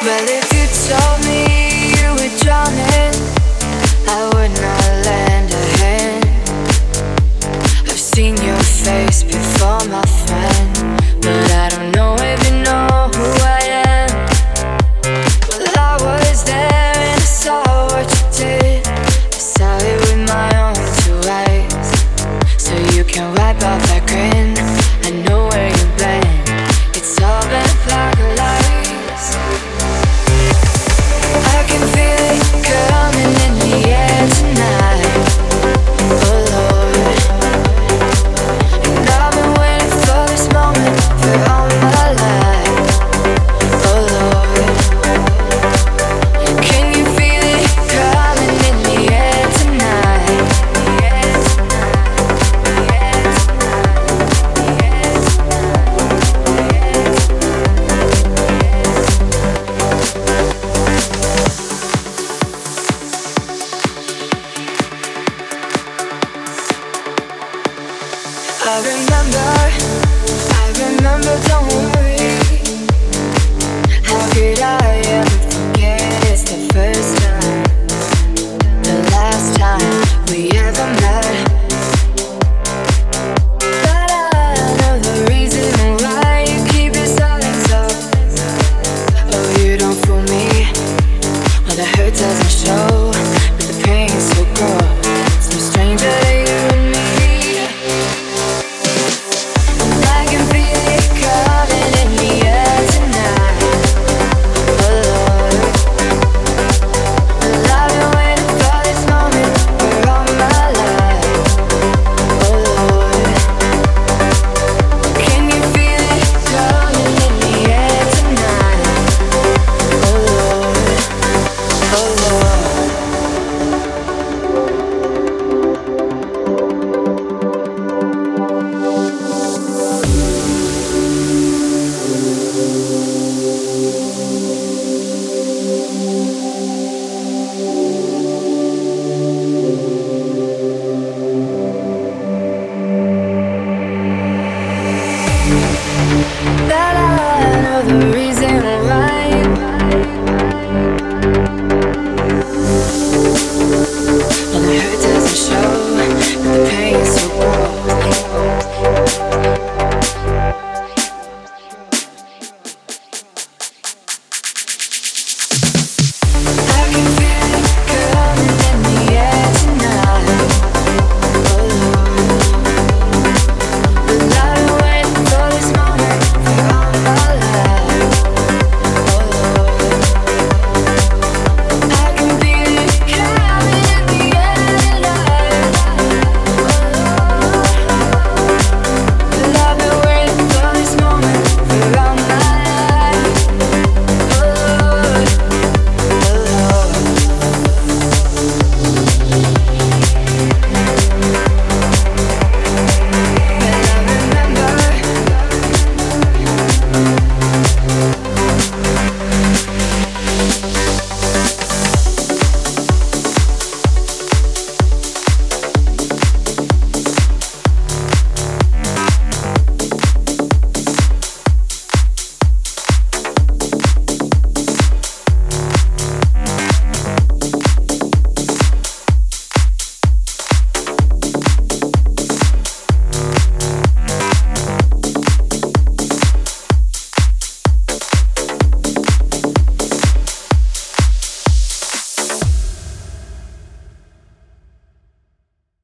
Well, if you told me you were drowning, I would not lend a hand. I've seen your face before, my friend, but I don't know if you know who I am. Well, I was there and I saw what you did. I saw it with my own two eyes. So you can wipe off that grin. I know where you've been. It's all been a pack of lies. I can feel it coming in the air tonight. Oh Lord. And I've been waiting for this moment for all my life. Oh Lord. Can you feel it coming in the air tonight? I remember, don't worry. How could I